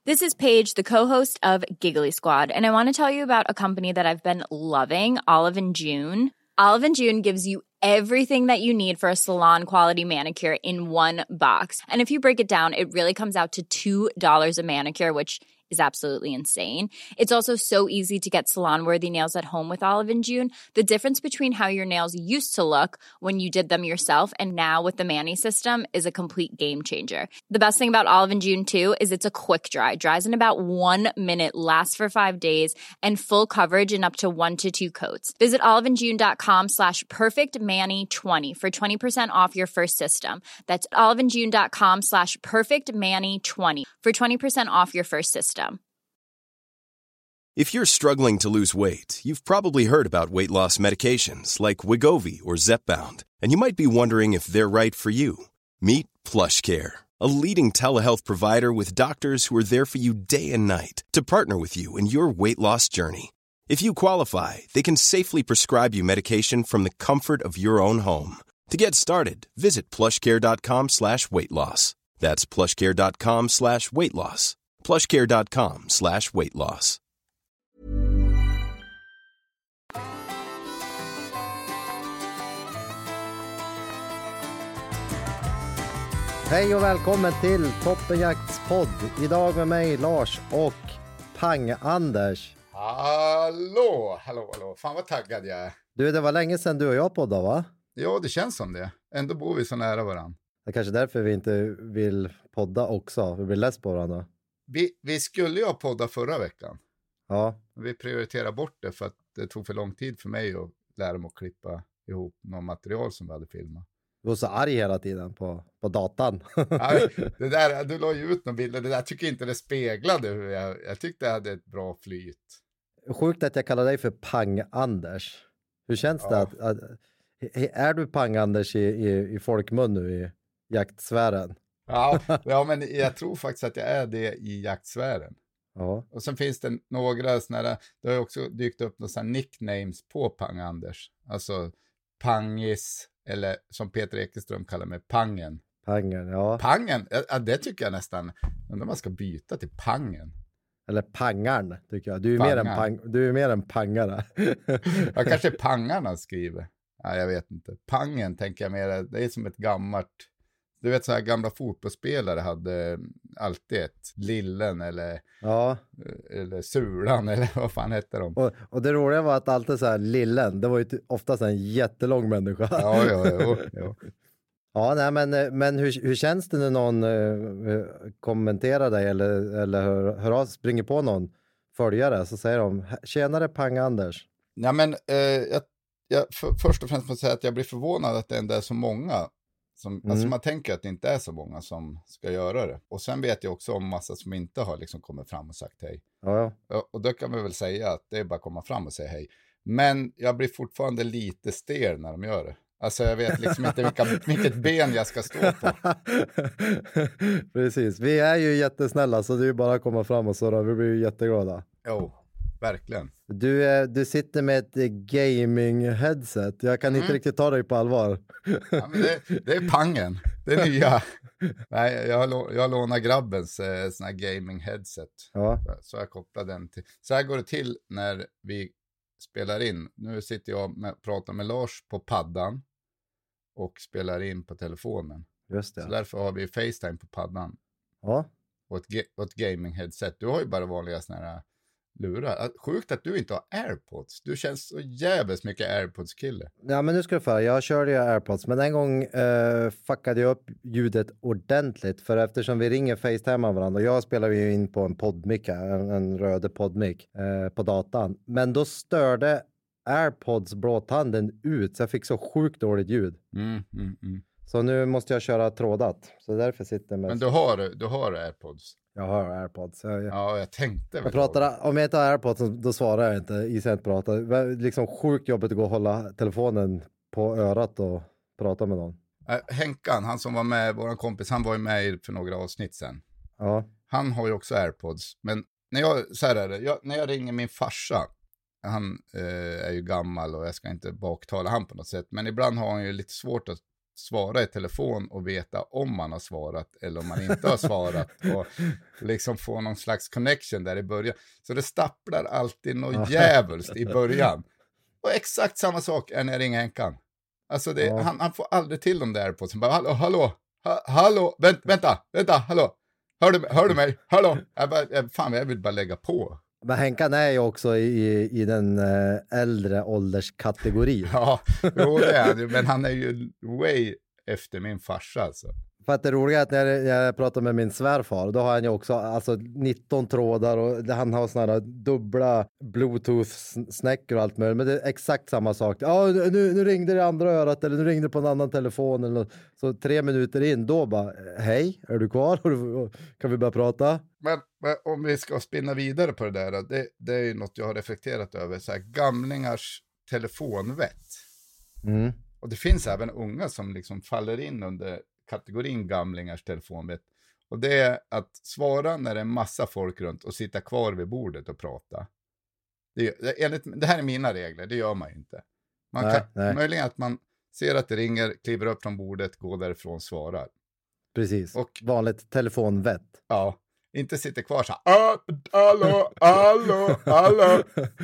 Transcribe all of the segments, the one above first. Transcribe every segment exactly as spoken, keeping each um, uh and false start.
This is Paige, the co-host of Giggly Squad, and I want to tell you about a company that I've been loving, Olive and June. Olive and June gives you everything that you need for a salon-quality manicure in one box. And if you break it down, it really comes out to two dollars a manicure, which is absolutely insane. It's also so easy to get salon-worthy nails at home with Olive and June. The difference between how your nails used to look when you did them yourself and now with the Mani system is a complete game changer. The best thing about Olive and June, too, is it's a quick dry. Dries in about one minute, lasts for five days, and full coverage in up to one to two coats. Visit oliveandjune.com slash perfectmani20 for twenty percent off your first system. That's oliveandjune.com slash perfectmani20 for twenty percent off your first system. If you're struggling to lose weight, you've probably heard about weight loss medications like Wegovy or Zepbound, and you might be wondering if they're right for you. Meet PlushCare, a leading telehealth provider with doctors who are there for you day and night to partner with you in your weight loss journey. If you qualify, they can safely prescribe you medication from the comfort of your own home. To get started, visit plushcare.com slash weight loss. That's plushcare.com slash weight loss. plushcare.com slash weight loss. Hej och välkommen till Toppenjakts podd. Idag med mig Lars och Pang-Anders. Hallå, hallå, hallå. Fan vad taggad jag är. Du, det var länge sedan du och jag poddade, va? Ja, det känns som det. Ändå bor vi så nära varandra. Det är kanske därför vi inte vill podda också. Vi blir less på varandra. Vi, vi skulle ju ha poddat förra veckan. Ja. Vi prioriterar bort det för att det tog för lång tid för mig att lära mig att klippa ihop något material som vi hade filmat. Du var så arg hela tiden på, på datan. Nej, det där, du la ju ut några bilder. Det där tycker jag inte det speglade hur jag... Jag tyckte jag hade ett bra flyt. Sjukt att jag kallar dig för Pang-Anders. Hur känns ja. det? Att, att, är du Pang-Anders i, i, i folkmun nu i jaktsfären? Ja, ja, men jag tror faktiskt att jag är det i jaktsfären. Ja. Och sen finns det några sådana där, det har ju också dykt upp några sådana nicknames på Pang-Anders. Alltså Pangis, eller som Peter Ekeström kallar mig, Pangen. Pangen, ja. Pangen, ja, det tycker jag nästan, undrar man ska byta till Pangen. Eller Pangarn, tycker jag. Du är, mer en, pang, du är mer en pangare. Ja, kanske Pangarna skriver. Ja, jag vet inte. Pangen tänker jag mer, det är som ett gammalt... Du vet så här gamla fotbollsspelare hade alltid ett Lillen eller, ja. eller Sulan eller vad fan hette de. Och, och det roliga var att alltid så här Lillen, det var ju oftast en jättelång människa. Ja, ja, ja. ja. Ja, nej, men, men hur, hur känns det när någon uh, kommenterar dig eller, eller hör, hör av, springer på någon följare så säger de, tjenare Pang-Anders. Nej, men uh, jag, jag, för, först och främst får jag säga att jag blir förvånad att det ändå är så många. Som, mm. Alltså man tänker att det inte är så många som ska göra det. Och sen vet jag också om massa som inte har liksom kommit fram och sagt hej. Ja, ja. Och då kan man väl säga att det är bara att komma fram och säga hej. Men jag blir fortfarande lite stel när de gör det. Alltså jag vet liksom inte vilka, vilket ben jag ska stå på. Precis, vi är ju jättesnälla så det är ju bara att komma fram och så vi blir ju jätteglada. Jo, verkligen. Du, du sitter med ett gaming-headset. Jag kan mm. inte riktigt ta dig på allvar. Ja, men det, det är Pangen. Det är nya. Nej, jag, jag lånar grabbens eh, sån här gaming-headset. Ja. Så jag kopplar den till. Så här går det till när vi spelar in. Nu sitter jag och pratar med Lars på paddan. Och spelar in på telefonen. Just det. Så därför har vi FaceTime på paddan. Ja. Och ett, och ett gaming-headset. Du har ju bara vanliga såna här... lurar. Sjukt att du inte har AirPods. Du känns så jävligt mycket AirPods-kille. Ja, men nu ska du få. Jag körde ju AirPods, men en gång uh, fuckade jag upp ljudet ordentligt. För eftersom vi ringer FaceTime av varandra. Och jag spelar ju in på en poddmic, en, en röd poddmic uh, på datan. Men då störde AirPods blåtanden ut. Så jag fick så sjukt dåligt ljud. Mm, mm, mm. Så nu måste jag köra trådat. Så därför sitter jag med... Men du har, du har AirPods? Jag har AirPods. Jag, ja, jag tänkte väl. Jag pratar, om jag inte har AirPods då svarar jag inte i sent prata. Det är liksom sjukt jobbigt att gå och hålla telefonen på örat och prata med någon. Äh, Henkan, han som var med, våran kompis, han var ju med för några avsnitt sen. Ja. Han har ju också AirPods. Men när jag, så här är det, jag, när jag ringer min farsa, han eh, är ju gammal och jag ska inte baktala han på något sätt. Men ibland har han ju lite svårt att svara i telefon och veta om man har svarat eller om man inte har svarat och liksom få någon slags connection där i början. Så det stapplar alltid något djävulskt i början. Och exakt samma sak är när jag ringer Henkan. Alltså det, ja. han, han får aldrig till dem där på sig. Bara, hallå, hallå, ha, hallå, vänt, vänta, vänta, hallå. Hör du, hör du mig? Hallå? Jag bara, jag, fan, jag vill bara lägga på. Men Henkan är ju också i, i den äh, äldre ålderskategorin. Ja, jo, det är han. Men han är ju way efter min farsa alltså. För att det roliga är att när jag pratar med min svärfar, då har han ju också alltså nitton trådar och han har såna här dubbla bluetooth-snäckor och allt möjligt. Men det är exakt samma sak. Ja, nu, nu ringde det i andra örat eller nu ringde det på en annan telefon. Eller så tre minuter in, då bara, hej, är du kvar? Kan vi börja prata? Men, men om vi ska spinna vidare på det där, det, det är ju något jag har reflekterat över. Så här, gamlingars telefonvett. Mm. Och det finns även unga som liksom faller in under kategorin gamlingars telefonvett. Och det är att svara när det är en massa folk runt och sitta kvar vid bordet och prata. Det, det, enligt, det här är mina regler, det gör man ju inte. Man nej, kan, nej. Möjligen att man ser att det ringer, kliver upp från bordet, går därifrån, svarar. Precis, och vanligt telefonvett. Ja, inte sitter kvar så här, hallå, hallå, hallå.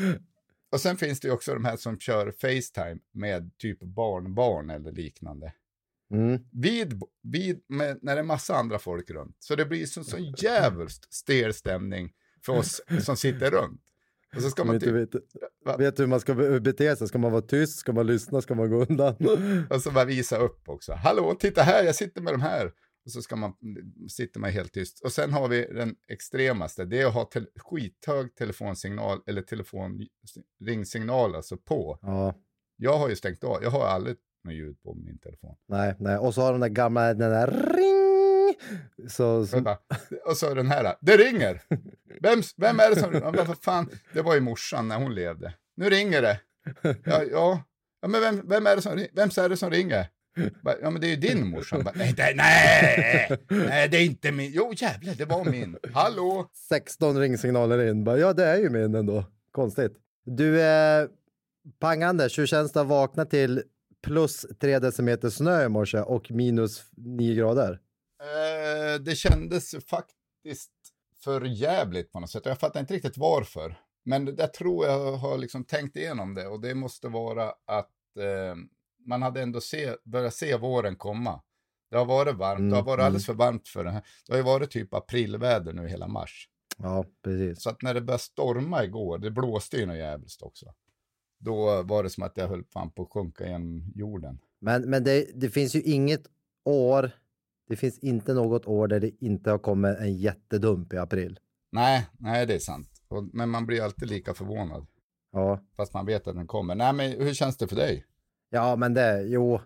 Och sen finns det ju också de här som kör FaceTime med typ barnbarn eller liknande. Mm. Vid, vid med, när det är massa andra folk runt. Så det blir så, så jävligt stel stämning för oss som sitter runt. Och så ska man typ, vet, vet hur man ska bete sig. Ska man vara tyst? Ska man lyssna? Ska man gå undan? Och så bara visa upp också. Hallå, titta här, jag sitter med de här. Och så ska man, sitter man helt tyst. Och sen har vi den extremaste. Det är att ha te- skithög telefonsignal eller telefonringsignal alltså på. Ja. Jag har ju stängt av. Jag har aldrig något ljud på min telefon. Nej, nej. Och så har den där gamla, den där ring. Så, så... Och så den här, det ringer. Vem, vem är det som, vad fan, det var ju morsan när hon levde. Nu ringer det. Ja, ja. ja men vem, vem är det som, vem är det som ringer? Ja men det är ju din morsan. Nej, nej, nej, nej, det är inte min. Jo jävlar, det var min. Hallå? sexton ringsignaler in. Ja, det är ju min ändå. Konstigt. Du, eh, pang Anders, hur känns det att vakna till plus tre decimeter snö i morse och minus nio grader? Eh, det kändes faktiskt för jävligt på något sätt. Jag fattar inte riktigt varför. Men jag tror jag har liksom tänkt igenom det. Och det måste vara att eh, man hade ändå se, börjat se våren komma. Det har varit varmt. Mm, det har varit alldeles för varmt för det här. Det har ju varit typ aprilväder nu hela mars. Ja, precis. Så att när det började storma igår, det blåste ju något jävligt också. Då var det som att jag höll fan på att sjunka genom jorden. Men, men det, det finns ju inget år, det finns inte något år där det inte har kommit en jättedump i april. Nej, nej det är sant. Och, men man blir alltid lika förvånad. Ja. Fast man vet att den kommer. Nej, men hur känns det för dig? Ja, men det, jo.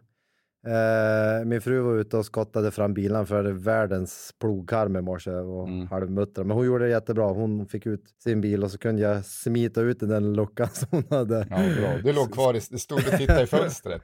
Eh, min fru var ute och skottade fram bilen för världens plogkarm i morse och mm. halvmuttra. Men hon gjorde det jättebra. Hon fick ut sin bil och så kunde jag smita ut i den luckan som hon hade. Ja, bra. Du låg kvar i, det stod och tittade i fönstret.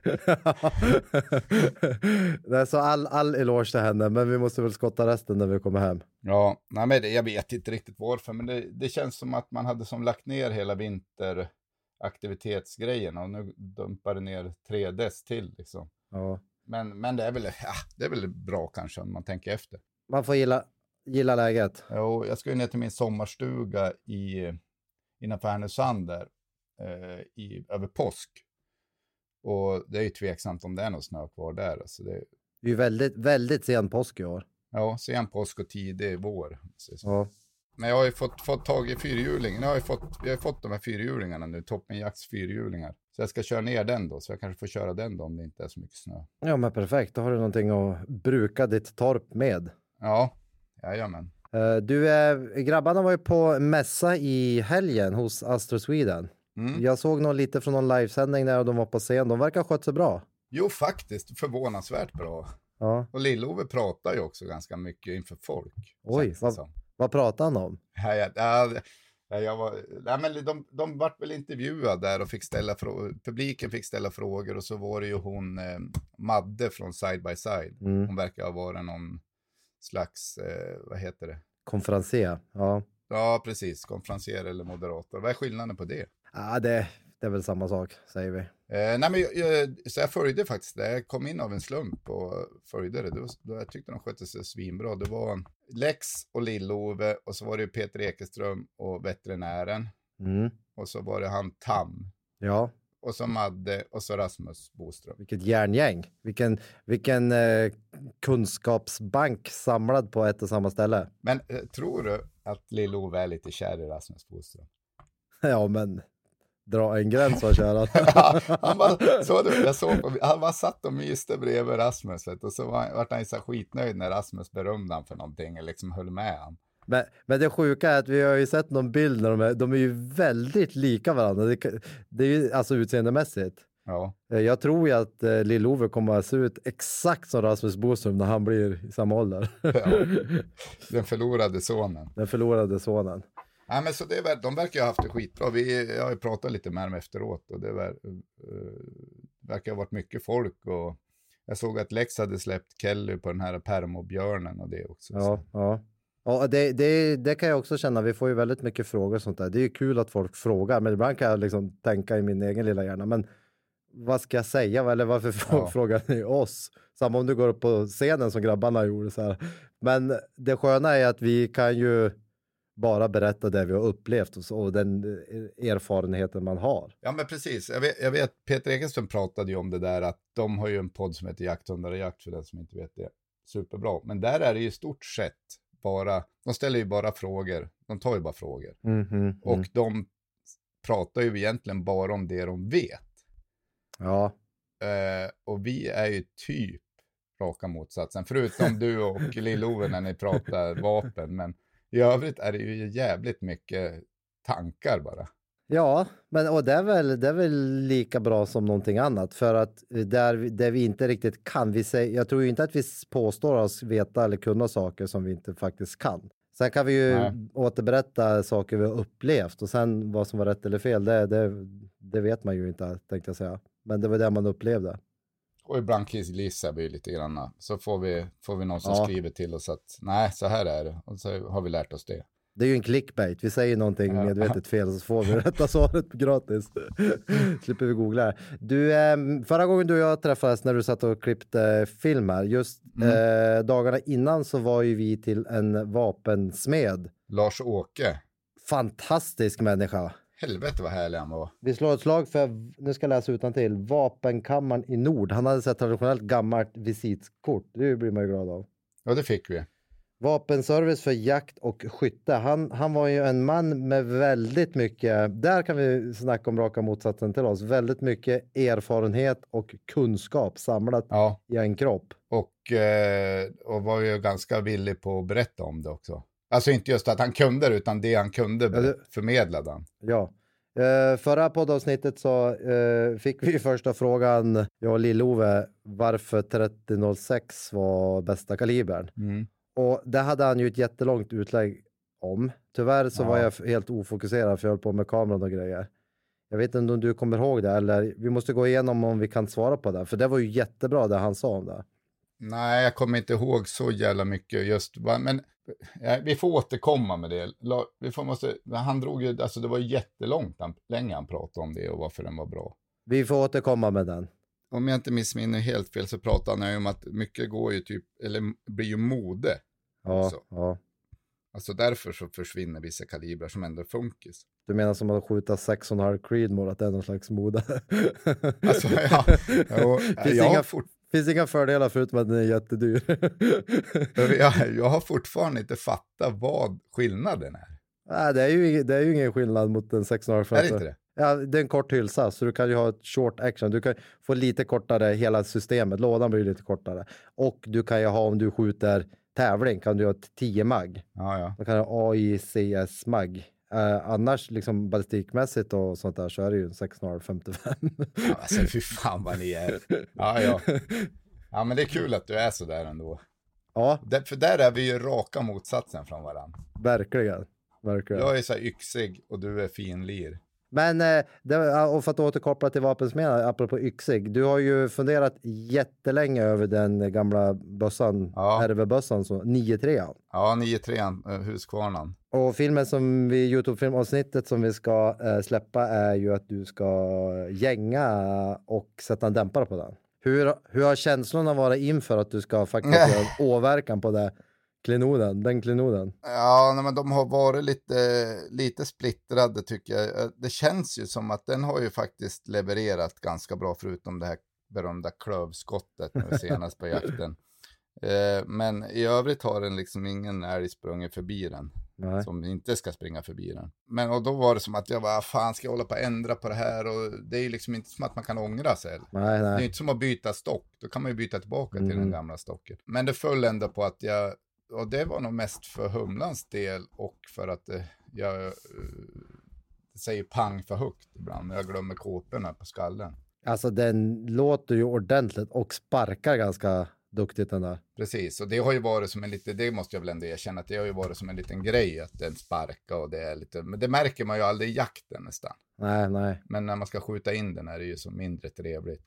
Nej, så all, all eloge till henne, men vi måste väl skotta resten när vi kommer hem. Ja, nej, men det, jag vet inte riktigt varför, men det, det känns som att man hade som lagt ner hela vinteraktivitetsgrejen och nu dumpar det ner tre dess till liksom. Ja. Men, men det, är väl, ja, det är väl bra kanske om man tänker efter. Man får gilla, gilla läget. Jo, jag ska ju ner till min sommarstuga i, innanför Härnösand där, eh, i, över påsk. Och det är ju tveksamt om det är någon snö kvar där. Alltså det, det är ju väldigt, väldigt sen påsk i år. Ja, sen påsk och tidig vår. Ja. Men jag har ju fått, fått tag i fyrhjulingen. Jag har ju fått, jag har fått de här fyrhjulingarna nu, Toppenjakts fyrhjulingar. Så jag ska köra ner den då, så jag kanske får köra den då om det inte är så mycket snö. Ja, men perfekt. Då har du någonting att bruka ditt torp med. Ja, jajamän. Du, grabbarna var ju på mässa i helgen hos Astro Sweden. Mm. Jag såg nog lite från någon livesändning när de var på scen. De verkar skött sig bra. Jo, faktiskt. Förvånansvärt bra. Ja. Och Lill-Ove pratar ju också ganska mycket inför folk. Oj, vad, vad pratar han om? Ja, ja, ja, jag var, nej, men de, de var väl intervjuade där och fick ställa frågor. Publiken fick ställa frågor och så var det ju hon eh, Madde från Side by Side. Mm. Hon verkar ha varit någon slags, eh, vad heter det? Konferenser, ja. Ja, precis. Konferenser eller moderator. Vad är skillnaden på det? Ja, det, det är väl samma sak, säger vi. Eh, nej men jag, så jag följde faktiskt det. Jag kom in av en slump och följde det. Då, då jag tyckte de skötte sig svinbra. Det var Lex och Lill-Ove och så var det Peter Ekeström och veterinären. Mm. Och så var det han Tam. Ja. Och så Madde och så Rasmus Boström. Vilket järngäng. Vilken, vilken eh, kunskapsbank samlad på ett och samma ställe. Men eh, tror du att Lill-Ove är lite kär i Rasmus Boström? Ja, men dra en gräns och köra. Ja, han bara, så du, jag såg på, han bara satt och myste bredvid Rasmus. Vet, och så var, var han så skitnöjd när Rasmus berömde han för någonting. Och liksom höll med han. Men, men det sjuka är att vi har ju sett någon bild när de är, de är ju väldigt lika varandra. Det, det är ju alltså utseendemässigt. Ja. Jag tror ju att eh, Lill-Ove kommer att se ut exakt som Rasmus Boström när han blir i samma ålder. Ja. Den förlorade sonen. Den förlorade sonen. Ja, men så det är, de verkar ha haft det skitbra. Vi, jag har ju pratat lite med dem efteråt och det ver, uh, verkar ha varit mycket folk. Och jag såg att Lex hade släppt Kelly på den här Permobjörnen och det också. Ja, så. ja. Ja, det, det, det kan jag också känna. Vi får ju väldigt mycket frågor och sånt där. Det är ju kul att folk frågar, men ibland kan jag liksom tänka i min egen lilla hjärna. Men vad ska jag säga? Eller varför ja. frågar ni oss? Samma om du går upp på scenen som grabbarna gjorde så här. Men det sköna är att vi kan ju bara berätta det vi har upplevt och, så, och den erfarenheten man har. Ja, men precis. Jag vet, jag vet Peter Ekenström pratade ju om det där att de har ju en podd som heter Jakthundar och jakt för den som inte vet det. Superbra. Men där är det ju i stort sett bara, de ställer ju bara frågor. De tar ju bara frågor. Mm, mm, mm. Och de pratar ju egentligen bara om det de vet. Ja. Uh, och vi är ju typ raka motsatsen. Förutom du och Lill-Ove när ni pratar vapen. Men i övrigt är det ju jävligt mycket tankar bara. Ja, men och det är väl det är väl lika bra som någonting annat för att där där vi inte riktigt kan vi säga, jag tror ju inte att vi påstår oss veta eller kunna saker som vi inte faktiskt kan. Sen kan vi ju Nej. återberätta saker vi har upplevt och sen vad som var rätt eller fel det det det vet man ju inte, tänkte jag säga. Men det var det man upplevde. Och ibland kissar vi lite grann. Så får vi, får vi någon som ja. skriver till oss att nej, så här är det. Och så har vi lärt oss det. Det är ju en clickbait. Vi säger någonting ja. medvetet fel och så får vi rätta svaret gratis. Slipper vi googla. Du, eh, förra gången du och jag träffades när du satt och klippte filmer, just mm. eh, dagarna innan så var ju vi till en vapensmed. Lars-Åke. Fantastisk människa. Helvete vad härlig han var. Vi slår ett slag för, nu ska jag läsa utan till, Vapenkammaren i Nord. Han hade sett traditionellt gammalt visitkort. Det blir man ju glad av. Ja, det fick vi. Vapenservice för jakt och skytte. Han, han var ju en man med väldigt mycket, där kan vi snacka om raka motsatsen till oss, väldigt mycket erfarenhet och kunskap samlat ja. i en kropp. Och, eh, och var ju ganska villig på att berätta om det också. Alltså inte just att han kunde det, utan det han kunde ja, det... förmedlade han. Ja. Uh, förra poddavsnittet så uh, fick vi första frågan, jag och Lill-Ove, varför trettio noll sex var bästa kalibern. Mm. Och det hade han ju ett jättelångt utlägg om. Tyvärr så ja. var jag helt ofokuserad för jag höll på med kameran och grejer. Jag vet inte om du kommer ihåg det eller vi måste gå igenom om vi kan svara på det. För det var ju jättebra det han sa om det. Nej, jag kommer inte ihåg så jävla mycket just. Men ja, vi får återkomma med det. Vi får måste, han drog ju, alltså det var jättelångt han, länge han pratade om det och varför den var bra. Vi får återkomma med den. Om jag inte missminner helt fel så pratar han ju om att mycket går ju typ, eller blir ju mode. Ja, också. ja. Alltså därför så försvinner vissa kalibrar som ändå funkis. Du menar som att skjuta sex komma fem Creedmoor, att det är någon slags mode? Alltså ja. Jo, finns, jag inga, fort... finns inga fördelar förutom att den är jättedyr. jag, jag har fortfarande inte fattat vad skillnaden är. Nej, det är ju, det är ju ingen skillnad mot en sex komma fem. Är det inte det? Ja, det är en kort hylsa så du kan ju ha ett short action. Du kan få lite kortare hela systemet. Lådan blir lite kortare. Och du kan ju ha, om du skjuter tävling, kan du ha ett tio mag. Ja, ja. Du kan ha A I C S mag. Uh, annars liksom ballistikmässigt och sånt där så är det ju en sex komma femtiofem. Ja, alltså fy fan vad ni är. Ja, ja. Ja, men det är kul att du är så där ändå. Ja. Det, för där är vi ju raka motsatsen från varandra. Verkligen. Verkligen. Jag är så här yxig och du är finlir. Men eh, det, och för att återkoppla till vapensmeden, apropå yxig. Du har ju funderat jättelänge över den gamla bössan, Ja. R V-bössan, så nio tre. Ja, nio tre, eh, Husqvarnan. Och filmen som vi, Youtube-filmavsnittet som vi ska eh, släppa är ju att du ska gänga och sätta en dämpare på den. Hur, hur har känslorna varit inför att du ska faktiskt göra en åverkan på det klenoden, den klenoden? Ja, nej, men de har varit lite, lite splittrade tycker jag. Det känns ju som att den har ju faktiskt levererat ganska bra förutom det här berömda klövskottet nu senast på jakten. Eh, men i övrigt har den liksom ingen älg sprungit förbi den. Nej. Som inte ska springa förbi den. Men och då var det som att jag var, fan ska jag hålla på att ändra på det här? Och det är ju liksom inte som att man kan ångra sig. Nej, nej. Det är inte som att byta stock. Då kan man ju byta tillbaka mm. till den gamla stocken. Men det föll ändå på att jag, och det var nog mest för humlans del och för att eh, jag eh, säger pang för högt ibland. När jag glömmer kåporna på skallen. Alltså den låter ju ordentligt och sparkar ganska duktigt den där. Precis, och det har ju varit som en lite, det måste jag väl ändå erkänna att det har ju varit som en liten grej att den sparkar och det är lite, men det märker man ju aldrig i jakten nästan. Nej, nej. Men när man ska skjuta in den är det ju så mindre trevligt.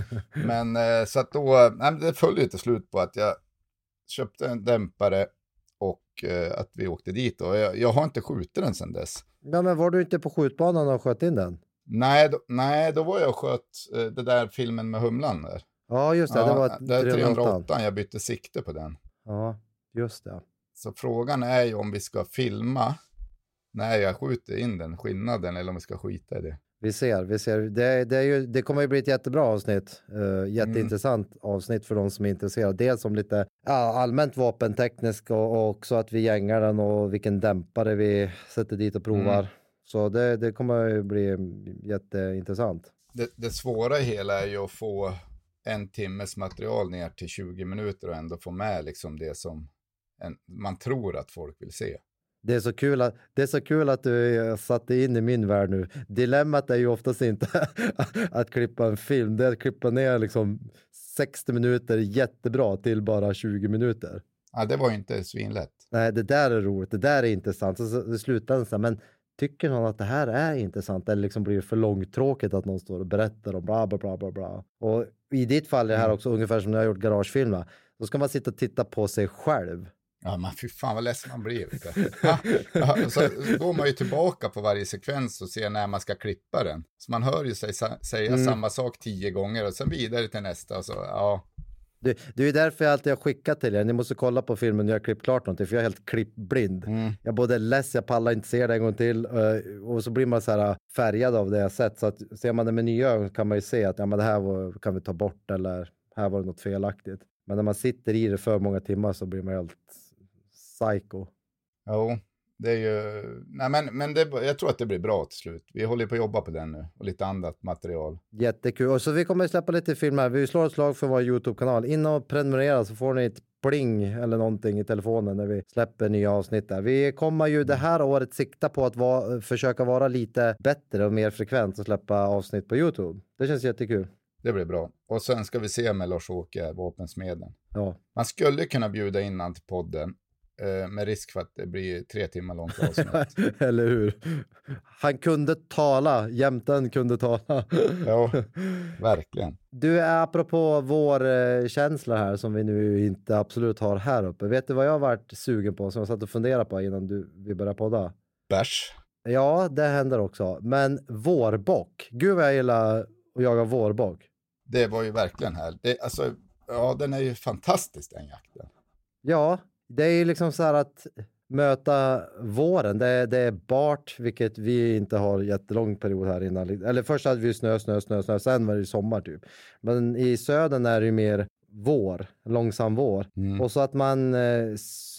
Men eh, så att då, nej, det följde ju till slut på att jag köpte en dämpare och eh, att vi åkte dit och jag, jag har inte skjutit den sedan dess. Ja, men var du inte på skjutbanan och sköt in den? Nej, då, nej, då var jag och sköt eh, det där filmen med humlan där. Ja, just det. Ja, det var det är trehundraåtta, jag bytte sikte på den. Ja, just det. Så frågan är ju om vi ska filma när jag skjuter in den skillnaden eller om vi ska skita i det. Vi ser, vi ser. Det, det, är ju, det kommer ju bli ett jättebra avsnitt. Uh, jätteintressant mm. avsnitt för de som är intresserade. Dels om lite ja, allmänt vapentekniskt och, och också att vi gängar den och vilken dämpare vi sätter dit och provar. Mm. Så det, det kommer ju bli jätteintressant. Det, det svåra i hela är ju att få en timmes material ner till tjugo minuter och ändå få med liksom det som en, man tror att folk vill se. Det är så kul att, det är så kul att du satte in i min värld nu. Dilemmat är ju oftast inte att klippa en film. Det är att klippa ner liksom sextio minuter jättebra till bara tjugo minuter. Ja, det var ju inte svinlätt. Nej, det där är roligt. Det där är intressant. Så det slutar så, men tycker någon att det här är intressant eller liksom blir det för långtråkigt att någon står och berättar om bla bla bla bla bla. Och i ditt fall är det här också mm. ungefär som när jag har gjort garagefilmer. Då ska man sitta och titta på sig själv. Ja, men fy fan vad ledsen man blir. Ja, ja, så går man ju tillbaka på varje sekvens och ser när man ska klippa den. Så man hör ju sig säga mm. samma sak tio gånger och sen vidare till nästa. Och så, ja. Det, det är ju därför jag alltid har skickat till er. Ni måste kolla på filmen när jag har klippt klart någonting. För jag är helt klippblind. Mm. Jag både less, jag pallar inte se det en gång till. Och så blir man så här färgad av det jag sett. Så att ser man det med nya ögon kan man ju se att ja, men det här var, kan vi ta bort. Eller här var det något felaktigt. Men när man sitter i det för många timmar så blir man helt psycho. Jo, det är ju... Nej, men, men det, jag tror att det blir bra till slut. Vi håller på att jobba på den nu. Och lite annat material. Jättekul. Och så vi kommer att släppa lite filmer. Vi slår ett slag för vår YouTube-kanal. In och prenumerera så får ni ett pling eller någonting i telefonen när vi släpper nya avsnitt där. Vi kommer ju det här året sikta på att va- försöka vara lite bättre och mer frekvent och släppa avsnitt på YouTube. Det känns jättekul. Det blir bra. Och sen ska vi se med Lars-Åke, vapensmeden. Ja. Man skulle kunna bjuda in han till podden. Med risk för att det blir tre timmar långt avsnitt. Eller hur? Han kunde tala. Jämten kunde tala. Ja, verkligen. Du, är apropå vår eh, känsla här som vi nu inte absolut har här uppe. Vet du vad jag har varit sugen på som jag satt och funderade på innan du, vi började podda? Bärs. Ja, det händer också. Men vårbock. Gud vad jag gillar att jaga vårbock. Det var ju verkligen här. Det, alltså, ja, den är ju fantastisk den jakten. Ja, det är ju liksom så här att möta våren. Det är, det är bart, vilket vi inte har jättelång period här innan. Eller först hade vi snö, snö, snö, snö. Sen var det sommar typ. Men i södern är det ju mer vår, långsam vår. Mm. Och så att man eh,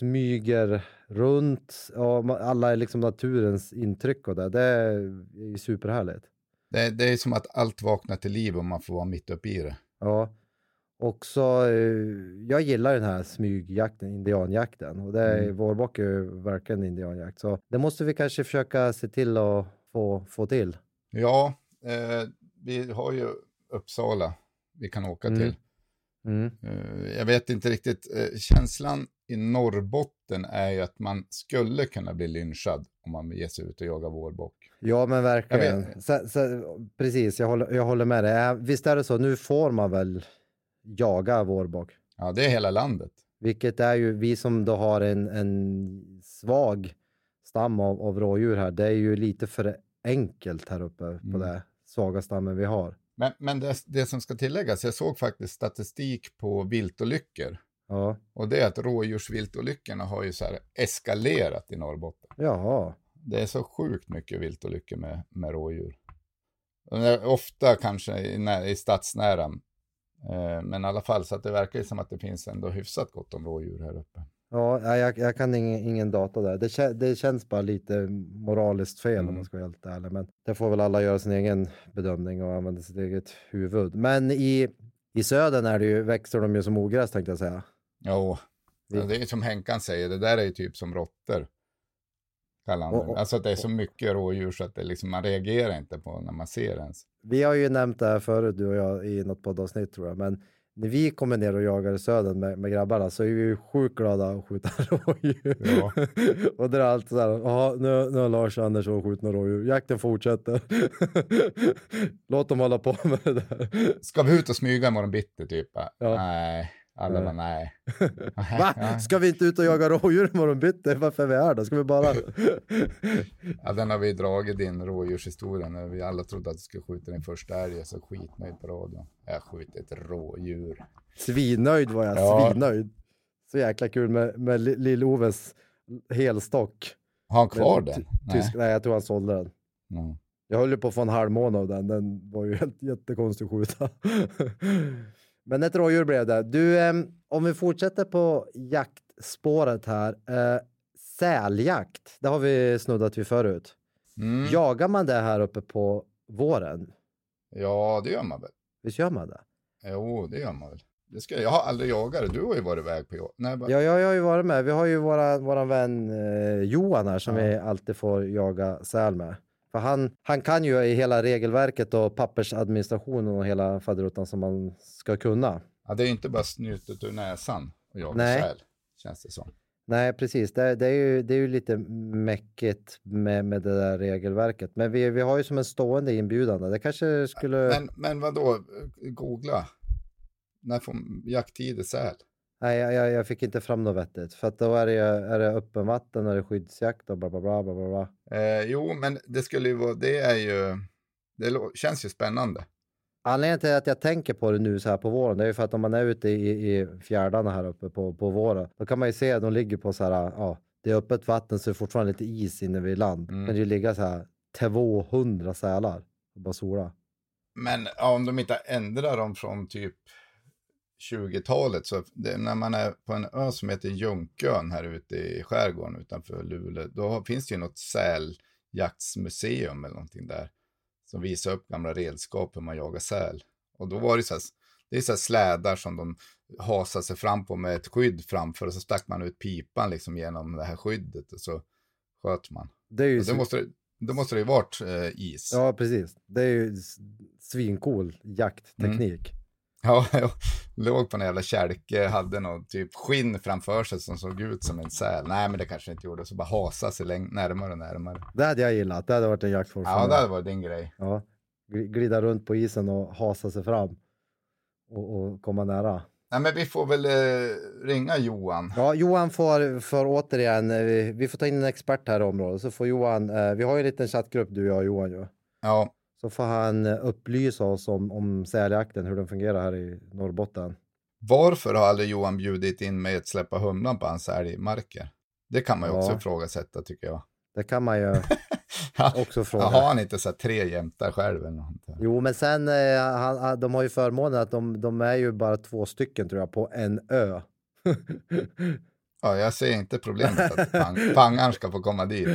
smyger runt och alla är liksom naturens intryck och det. Det är ju superhärligt. Det, det är som att allt vaknar till liv och man får vara mitt uppe i det. Ja. Och så, jag gillar den här smygjakten, indianjakten. Och det är, mm. vårbock är ju verkligen indianjakt. Så det måste vi kanske försöka se till att få, få till. Ja, eh, vi har ju Uppsala vi kan åka mm. till. Mm. Uh, jag vet inte riktigt. Uh, känslan i Norrbotten är ju att man skulle kunna bli lynchad om man ger sig ut och jagar vårbock. Ja, men verkligen. Så, så, precis, jag håller, jag håller med dig. Visst är det så, nu får man väl jaga vårbock. Ja, det är hela landet. Vilket är ju, vi som då har en, en svag stam av, av rådjur här, det är ju lite för enkelt här uppe mm. på det svaga stammen vi har. Men, men det, det som ska tilläggas, jag såg faktiskt statistik på viltolyckor. Ja. Och det är att rådjursviltolyckorna har ju så här eskalerat i Norrbotten. Jaha. Det är så sjukt mycket viltolyckor med, med rådjur. Ofta kanske i, i stadsnära. Eh, men i alla fall så att det verkar som att det finns ändå hyfsat gott om rådjur här uppe. Ja, jag, jag kan ingen, ingen data där. Det, det känns bara lite moraliskt fel mm. om man ska vara helt ärlig. Men det får väl alla göra sin egen bedömning och använda sitt eget huvud. Men i, i södern är det ju, växer de ju som ogräs tänkte jag säga. Jo, ja, det är som Henkan säger. Det där är ju typ som råttor. Och, och, alltså att det är så mycket rådjur så att det liksom, man reagerar inte på när man ser ens. Vi har ju nämnt det här förut, du och jag, i något poddavsnitt tror jag. Men när vi kommer ner och jagar i södern med, med grabbarna så är vi ju sjukt glada att skjuta rådjur. Ja. Och det är alltid så här, ja nu, nu har Lars och Anders och skjutit några rådjur. Jakten fortsätter. Låt dem hålla på med det där. Ska vi ut och smyga imorgon bitti typ? Ja. Nej. Alla bara nej. Va? Ska vi inte ut och jaga rådjur imorgon bitti? Varför är vi här då? Ska vi bara... Ja, den har vi dragit din rådjurshistoria när vi alla trodde att vi skulle skjuta den första älgen, så skitnöjd på radion. Jag skjuter ett rådjur. Svinnöjd var jag, ja. Svinnöjd. Så jäkla kul med, med Lill-Oves helstock. Har han kvar den? Tysk... Nej. nej, jag tror han sålde den. Mm. Jag höll ju på att få en halv månad av den. Den var ju helt jättekonstig att skjuta. Men ett rådjur blev det. Du, eh, om vi fortsätter på jaktspåret här. Eh, säljakt, det har vi snuddat vid förut. Mm. Jagar man det här uppe på våren? Ja, det gör man väl. Visst gör man det? Jo, det gör man väl. Det ska, jag har aldrig jagat det. Du har ju varit iväg på jakt. Nej, bara... Ja, jag, jag har ju varit med. Vi har ju våra, våran vän eh, Johan här som ja. vi alltid får jaga säl med. För han, han kan ju i hela regelverket och pappersadministrationen och hela faderuttan som man ska kunna. Ja, det är ju inte bara snutet ur näsan och jaga säl, känns det som. Nej, precis. Det, det, är, ju, det är ju lite mäckigt med, med det där regelverket. Men vi, vi har ju som en stående inbjudande. Det kanske skulle... Men, men vadå? Googla. När får jakttider säl? Nej, jag, jag fick inte fram något vettigt. För att då är det, är det öppen vatten och det är skyddsjakt och bla bla bla bla bla. Eh, jo, men det skulle ju vara, det är ju, det känns ju spännande. Anledningen till att jag tänker på det nu så här på våren, det är ju för att om man är ute i, i fjärdarna här uppe på, på våren, då kan man ju se att de ligger på så här, ja, det är öppet vatten så är det fortfarande lite is inne vid land. Mm. Men det ligger så här tvåhundra sälar och bara sola. Men ja, om de inte ändrar dem från typ tjugotalet, så det, när man är på en ö som heter Junkön här ute i skärgården utanför Luleå, då finns det ju något säljaktsmuseum eller någonting där som visar upp gamla redskap hur man jagar säl. Och då var det så här, det är så här slädar som de hasar sig fram på med ett skydd framför, och så stack man ut pipan liksom genom det här skyddet och så sköt man. Det är ju så... måste, då måste det ju varit eh, is. Ja, precis. Det är ju svincool jaktteknik. Mm. Ja, jag låg på en jävla kälke, hade någon typ skinn framför sig som såg ut som en säl. Nej, men det kanske inte gjorde, så bara hasa sig läng- närmare och närmare. Det hade jag gillat, det hade varit en jaktform. Ja, det hade varit din grej. Ja, glida runt på isen och hasa sig fram och, och komma nära. Nej, men vi får väl eh, ringa Johan. Ja, Johan får, får återigen, vi, vi får ta in en expert här i området, så får Johan, eh, vi har ju en liten chattgrupp du, jag och Johan ju. Ja. Så får han upplysa oss om, om säljakten, hur den fungerar här i Norrbotten. Varför har aldrig Johan bjudit in mig att släppa humlan på hans älgmarker? Det kan man ju ja. också ifrågasätta, tycker jag. Det kan man ju också fråga. Har han inte så här tre jämtar själv eller något? Jo, men sen, eh, han, de har ju förmånen att de, de är ju bara två stycken tror jag på en ö. Ja, jag ser inte problemet att pang, pangar ska få komma dit.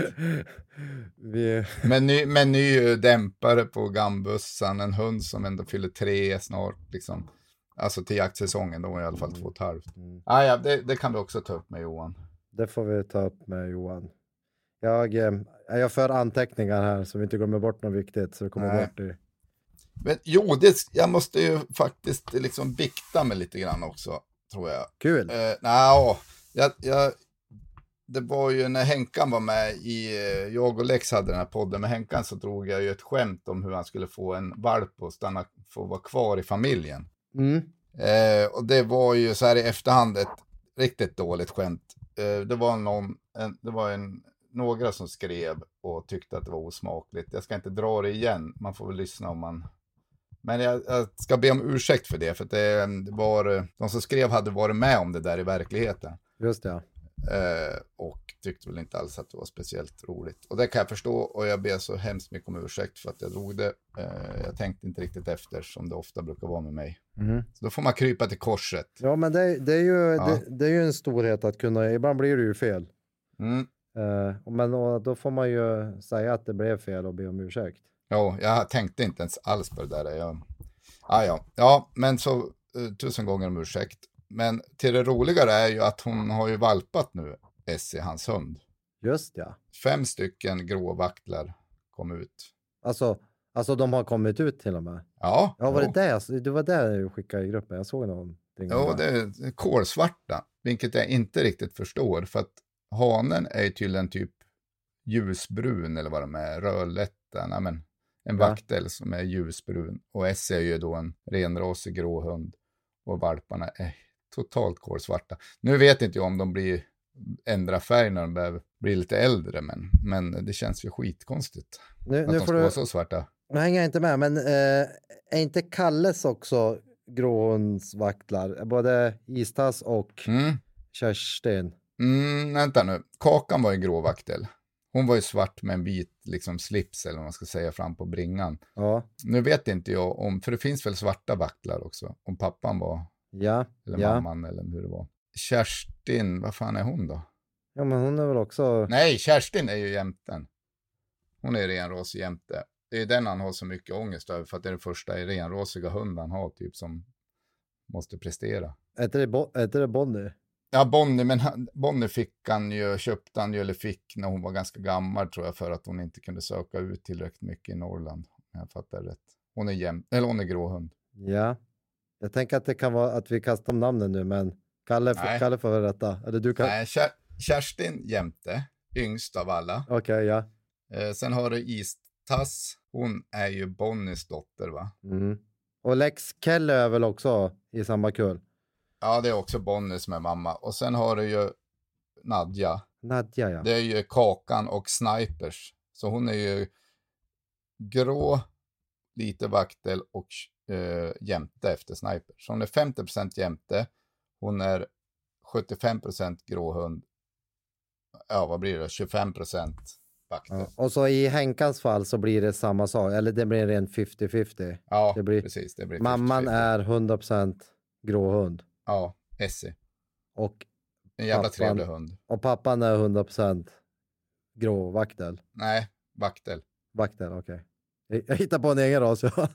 Vi... Men ny, med ny dämpare på gambussan, en hund som ändå fyller tre snart, liksom. Alltså till jaktsäsongen, då var i alla fall två och ett halvt. Mm. Ah, ja, det, det kan du också ta upp med Johan. Det får vi ta upp med Johan. Jag, jag för anteckningar här så vi inte glömmer bort något viktigt, så det kommer Nej. bort i... Men, jo, det, jag måste ju faktiskt liksom bikta mig lite grann också, tror jag. Kul. Eh, nej, jag, jag, det var ju när Henkan var med i, jag och Lex hade den här podden med Henkan, så drog jag ju ett skämt om hur han skulle få en valp och stanna, få vara kvar i familjen. Mm. Eh, och det var ju så här i efterhand ett riktigt dåligt skämt. Eh, det var någon, en, det var en, några som skrev och tyckte att det var osmakligt. Jag ska inte dra det igen, man får väl lyssna om man... Men jag, jag ska be om ursäkt för det, för att det, det var, de som skrev hade varit med om det där i verkligheten. Just det. Eh, och tyckte väl inte alls att det var speciellt roligt. Och det kan jag förstå, och jag ber så hemskt mycket om ursäkt för att jag drog det. Eh, jag tänkte inte riktigt efter, som det ofta brukar vara med mig. Mm. Så då får man krypa till korset. Ja, men det, det, är ju, Ja. det, det är ju en storhet att kunna, ibland blir det ju fel. Mm. Eh, men och, då får man ju säga att det blev fel och be om ursäkt. Ja, jag tänkte inte ens alls på det där. Jag, ah, ja. ja, men så uh, tusen gånger om ursäkt. Men till det roligare är ju att hon har ju valpat nu, Essie, hans hund. Just ja. Fem stycken gråvaktlar kom ut. Alltså, alltså de har kommit ut till och med. Ja. Ja, var jo. det det? Det var det du skickade i gruppen. Jag såg någonting. Ja, det är kolsvarta. Vilket jag inte riktigt förstår. För att hanen är ju tydligen typ ljusbrun eller vad de är. Rödlätta. Nej, men en Ja. vaktel som är ljusbrun. Och Essie är ju då en renrasig grå hund. Och valparna är totalt kolsvarta. Nu vet inte jag om de blir ändra färg när de börjar bli lite äldre. Men, men det känns ju skitkonstigt. Nu, att nu de får ska du, vara så svarta. nu hänger jag inte med, men eh, är inte Kalles också gråhundsvaktlar? Både Istas och Mm. Kerstin. Mm, vänta nu. Kakan var ju gråvaktel. Hon var ju svart med en vit liksom slips eller vad man ska säga fram på bringan. Ja, Nu vet inte jag om, för det finns väl svarta vaktlar också. Om pappan var, ja, eller ja. mamman eller hur det var. Kerstin, vad fan är hon då? Ja, men hon är väl också... Nej, Kerstin är ju jämten. Hon är renrasig jämte. Det är den han har så mycket ångest över, för att det är den första renrasiga hunden han har typ som måste prestera. Är inte det, Bo- är inte det Bonnie? Ja, Bonnie, men han, Bonnie fick han ju, köpte han ju, eller fick när hon var ganska gammal tror jag, för att hon inte kunde söka ut tillräckligt mycket i Norrland. Jag fattar rätt. Hon är jäm, eller hon är gråhund. Ja. Jag tänker att det kan vara att vi kastar om namnen nu, men Kalle, Nej. Kalle får väl rätta. Eller du kan... Nej, Ker, Kerstin jämte, yngst av alla. Okej, ja. Eh, sen har du Istas, hon är ju Bonnies dotter va? Mm. Och Lex Kelle är väl också i samma kull? Ja, det är också Bonnie som är mamma. Och sen har du ju Nadja. Nadja, ja. Det är ju Kakan och Snipers. Så hon är ju grå, lite vaktel och eh, jämte efter Snipers. Så hon är femtio procent jämte. Hon är sjuttiofem procent gråhund. Ja, vad blir det? tjugofem procent vaktel. Ja. Ja, Och så i Henkans fall så blir det samma sak. Eller det blir rent femtio femtio. det blir... precis. Det blir Mamman fifty fifty. är hundra procent gråhund. Ja, Essie. Och, En jävla Pappan. trevlig hund. och pappan är hundra procent gråvaktel. Nej, vaktel. Vaktel, okej. Jag, jag hittar på en egen ras. Ja.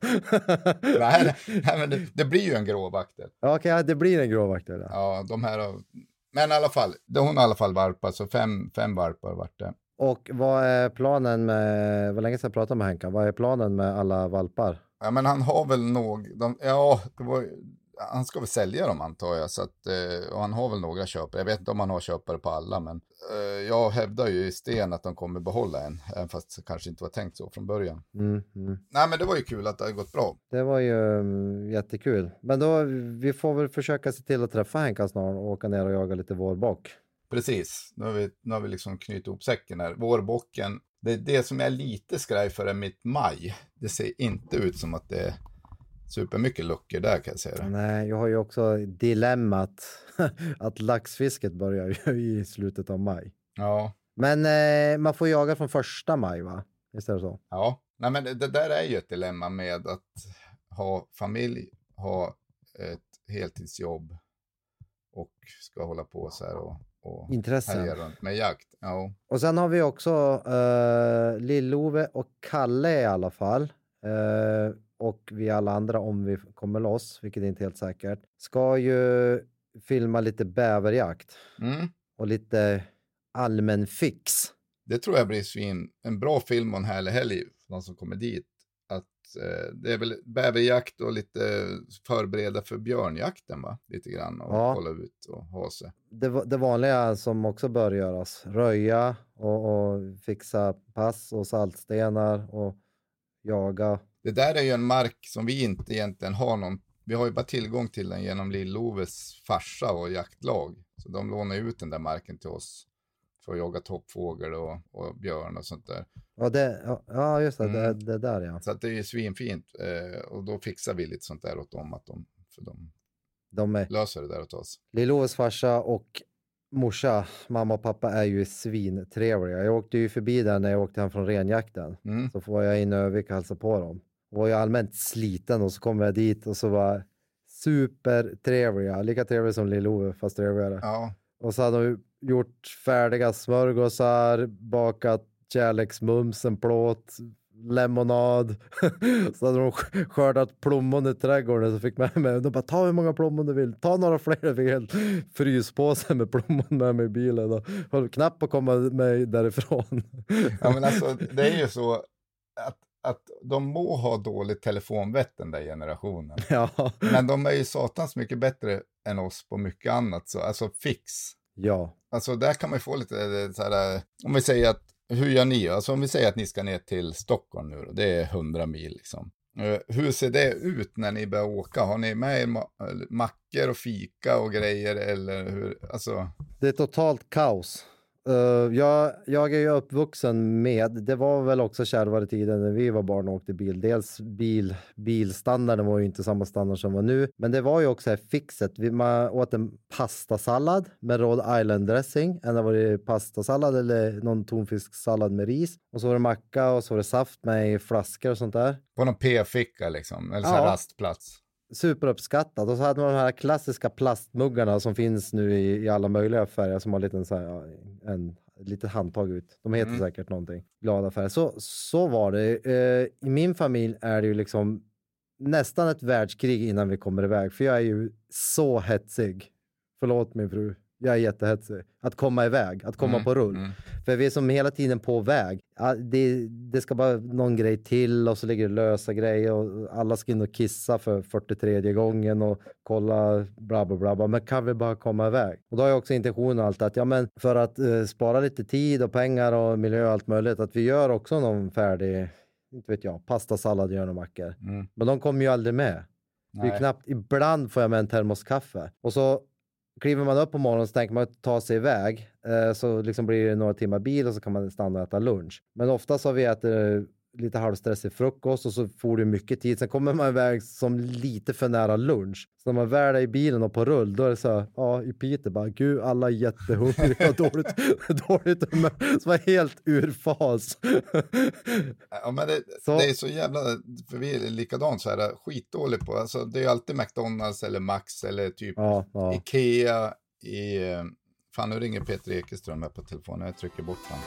nej, nej, men det, det blir ju en grå vaktel. Ja, okej, ja, det blir en gråvaktel. Ja. Ja, de här har... Men i alla fall, det hon har i alla fall varpat, så fem, fem varpar vart det. Och vad är planen med, vad länge sedan jag pratade med Henkan, vad är planen med alla valpar? Ja, men han har väl nog, de, ja, det var, han ska väl sälja dem antar jag, så att, eh, och han har väl några köpare. Jag vet inte om han har köpare på alla, men eh, jag hävdar ju i sten att de kommer behålla en, även fast det kanske inte var tänkt så från början. Mm, mm. Nej, men det var ju kul att det har gått bra. Det var ju um, jättekul. Men då, vi får väl försöka se till att träffa Henkan snart och åka ner och jaga lite vårbock. Precis, nu har vi, nu har vi liksom knutit ihop säcken här. Vårbocken, det, det som jag är lite skraj för är mitt maj. Det ser inte ut som att det är supermycket luckor där kan jag säga. Nej, jag har ju också dilemmat att laxfisket börjar ju i slutet av maj. Ja, Men eh, man får jaga från första maj, va? Visst är det så? ja. Nej, men det, det där är ju ett dilemma med att ha familj, ha ett heltidsjobb och ska hålla på så här och, och Intressen. härja runt med jakt. Ja. Och sen har vi också eh, Lill-Ove och Kalle i alla fall. Eh, och vi alla andra, om vi kommer loss, vilket är inte helt säkert, ska ju filma lite bäverjakt Mm. och lite allmän fix. Det tror jag blir svin, en bra film och en härlig helg för de som kommer dit. att eh, det är väl bäverjakt och lite förbereda för björnjakten, va? Lite grann och Ja. hålla ut och ha sig. Det, det vanliga som också bör göras. Röja och, och fixa pass och saltstenar och jaga. Det där är ju en mark som vi inte egentligen har någon. Vi har ju bara tillgång till den genom Lill-Oves farsa och jaktlag. Så de lånar ut den där marken till oss för att jaga toppfågel och, och björn och sånt där. Ja, det, ja just det, Mm. det, det där ja. Så att det är ju svinfint. Eh, och då fixar vi lite sånt där åt dem. Att de, för de De är löser det där åt oss. Lill-Oves farsa och morsa, mamma och pappa är ju svintrevliga. Jag åkte ju förbi där när jag åkte hem från renjakten. Mm. Så får jag in i Övik och hälsa på dem. Och var ju allmänt sliten och så kom jag dit och så var supertrevliga. Lika trevliga som Lill-Ove fast trevligare. Ja. Och så hade de gjort färdiga smörgåsar, bakat kärleksmums, en plåt, lemonad. Så hade de skördat plommon i trädgården så fick med mig. De bara, ta hur många plommon du vill. Ta några fler. Jag fick helt fryspåse med plommon med mig i bilen. Och höll knappt på att komma mig därifrån. Ja, men alltså det är ju så att, att de må ha dåligt telefonvett den där generationen. Ja. Men de är ju satans mycket bättre än oss på mycket annat. Så, alltså fix. Ja. Alltså där kan man ju få lite så här, om vi säger att, hur gör ni? Alltså om vi säger att ni ska ner till Stockholm nu då, det är hundra mil liksom. Uh, hur ser det ut när ni börjar åka? Har ni med er ma- mackor och fika och grejer eller hur? Alltså... Det är totalt kaos. Uh, jag, jag är ju uppvuxen med, det var väl också kärvare tider när vi var barn och åkte bil. Dels bil, bilstandarden var ju inte samma standard som var nu. Men det var ju också här fixet. Vi man åt en pastasallad med Rhode Island dressing. Ända var det pastasallad eller någon tonfisksallad med ris. Och så var det macka och så var det saft med i flaskor och sånt där. På någon p-ficka liksom, eller så här Ja. rastplats. Superuppskattat. Och så hade man de här klassiska plastmuggarna som finns nu i, i alla möjliga färger som har liten så här, ja, en litet handtag ut. De heter Mm. säkert någonting. Glada färger. Så, så var det. Eh, I min familj är det ju liksom nästan ett världskrig innan vi kommer iväg. För jag är ju så hetsig. Förlåt min fru. Jag är jättehetsig. Att komma iväg. Att komma Mm, på rull. mm. För vi är som hela tiden på väg. Ja, det, det ska bara någon grej till och så ligger det lösa grejer och alla ska in och kissa för fyrtiotredje gången och kolla bla bla bla, bla. Men kan vi bara komma iväg? Och då har jag också intentionen alltid att ja, men för att eh, spara lite tid och pengar och miljö och allt möjligt att vi gör också någon färdig, inte vet jag, pasta, sallad, gör och mackor. Mm. Men de kommer ju aldrig med. Det är Nej. knappt, ibland får jag med en termoskaffe. Och så kliver man upp på morgonen så tänker man att ta sig iväg. Eh, så liksom blir det några timmar bil och så kan man stanna och äta lunch. Men oftast har vi ätit eh, lite halvstressig frukost och så får det mycket tid. Sen kommer man iväg som lite för nära lunch. Så när man väl är i bilen och på rull, då är det så här, ja, i Piteå bara, gud, alla är jättehungriga och dåligt, dåligt humör. Så var helt ur fas. Ja, men det, Så- det är så jävla, för vi är likadant så här, skitdåligt på, alltså det är ju alltid McDonalds eller Max eller typ Ja, ja. Ikea i, eh, fan nu ringer Peter Ekeström här på telefonen, jag trycker bort den.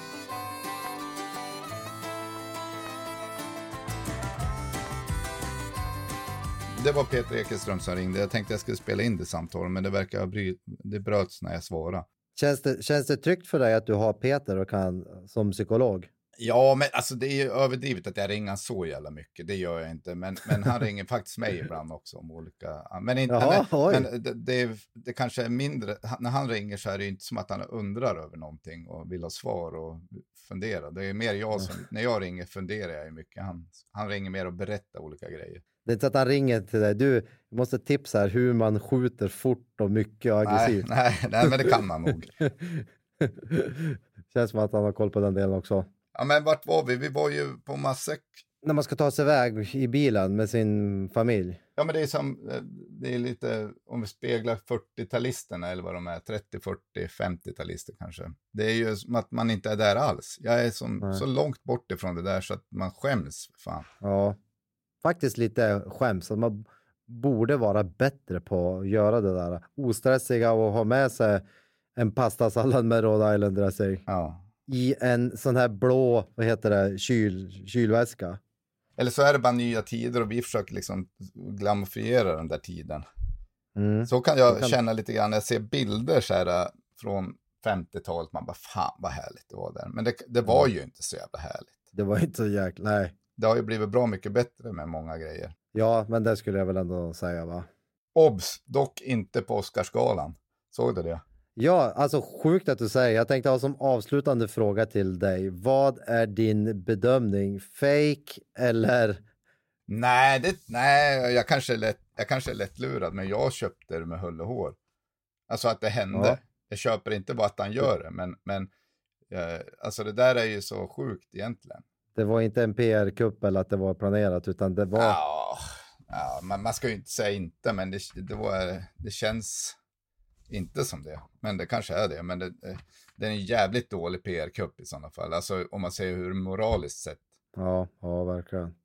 Det var Peter Ekeström som ringde, jag tänkte jag skulle spela in det samtalet, men det verkar ha bry- det bröts när jag svarade. Känns det, känns det tryggt för dig att du har Peter och kan som psykolog? Ja, men alltså det är ju överdrivet att jag ringer så jävla mycket. Det gör jag inte. Men, men han ringer faktiskt mig ibland också om olika... Men, inte, Jaha, oj. men det, det, är- det kanske är mindre... När han ringer så är det ju inte som att han undrar över någonting och vill ha svar och fundera. Det är mer jag som... När jag ringer funderar jag ju mycket. Han, han ringer mer och berättar olika grejer. Det är inte att han ringer till dig. Du jag måste tipsa här hur man skjuter fort och mycket och Nej, aggressivt. nej, nej, men det kan man nog. Känns som att han har koll på den delen också. Ja, men vart var vi? Vi var ju på Massäck. När man ska ta sig iväg i bilen med sin familj. Ja, men det är som, eh, det är lite, om vi speglar fyrtiotalisterna eller vad de är, trettio, fyrtio, femtiotalister kanske. Det är ju som att man inte är där alls. Jag är som, Nej. så långt bort ifrån det där så att man skäms, för fan. Ja, faktiskt lite skäms. Att man borde vara bättre på att göra det där. Ostressiga och ha med sig en pastasallad med Rhode Island dressing. Ja. I en sån här blå, vad heter det, kyl, kylväska. Eller så är det bara nya tider och vi försöker liksom glorifiera den där tiden. Mm. Så kan jag Det kan- känna lite grann när jag ser bilder så här äh, från femtiotalet. Man bara, fan vad härligt det var där. Men det, det var ju inte så jävla härligt. Det var inte så jäkla, nej. det har ju blivit bra mycket bättre med många grejer. Ja, men det skulle jag väl ändå säga, va? Obs, dock inte på Oscarsgalan. Såg du det? Ja, alltså sjukt att du säger. Jag tänkte ha som avslutande fråga till dig. Vad är din bedömning? Fake eller? Nej, det, nej jag, kanske är lätt, jag kanske är lätt lurad, men jag köpte det med hull och hår. Alltså att det hände. Ja. Jag köper inte bara att han gör det, men, men eh, alltså det där är ju så sjukt egentligen. Det var inte en P R-kupp eller att det var planerat, utan det var... Ja, ja man, man ska ju inte säga inte, men det, det, var, det känns inte som det. Men det kanske är det, men det, det är en jävligt dålig P R-kupp i sådana fall. Alltså om man säger hur moraliskt sett. Ja, ja, verkligen.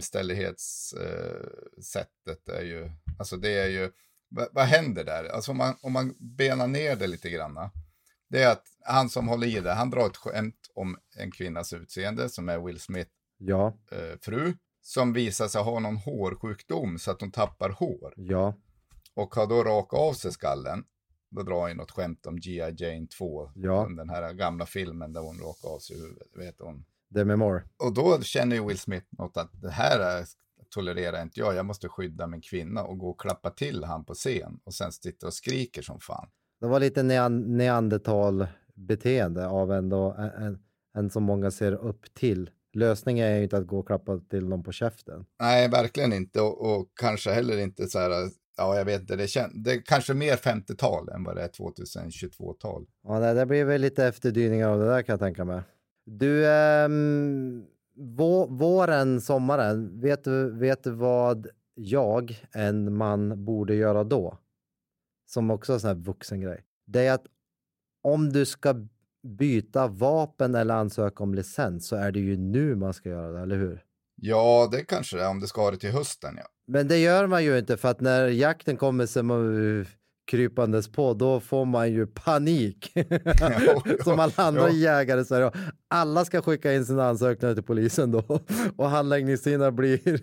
Jämställdhetssättet är ju, alltså det är ju, vad, vad händer där? Alltså om man, om man benar ner det lite grann, det är att han som håller i det, han drar ett skämt om en kvinnas utseende som är Will Smith ja. eh, fru, som visar sig ha någon hårsjukdom så att hon tappar hår. Ja. Och har då rakat av sig skallen. Då drar han något skämt om G I Jane två, ja. Den här gamla filmen där hon rakar av sig huvudet, vet hon. Demi Moore. Och då känner ju Will Smith något att det här tolererar inte jag. Jag måste skydda min kvinna och gå och klappa till han på scen. Och sen sitter och skriker som fan. Det var lite nean- neandertal-beteende av ändå en, en, en som många ser upp till. Lösningen är ju inte att gå och klappa till någon på käften. Nej, verkligen inte. Och, och kanske heller inte så här, ja jag vet inte, det, kän- det är kanske mer femtiotal än vad det är tjugohundratjugotvå-tal. Ja, det, det blir väl lite efterdyningar av det där kan jag tänka mig. Du, ähm, vå- våren, sommaren, vet du, vet du vad jag, en man, borde göra då? Som också är en sån här vuxen grej. Det är att om du ska byta vapen eller ansöka om licens så är det ju nu man ska göra det, eller hur? Ja, det kanske det är om det ska ha det till hösten, ja. Men det gör man ju inte, för att när jakten kommer som krypandes på, då får man ju panik. Jo, jo, som alla andra jo. jägare så är det, alla ska skicka in sina ansökningar till polisen då. Och handläggningstiderna blir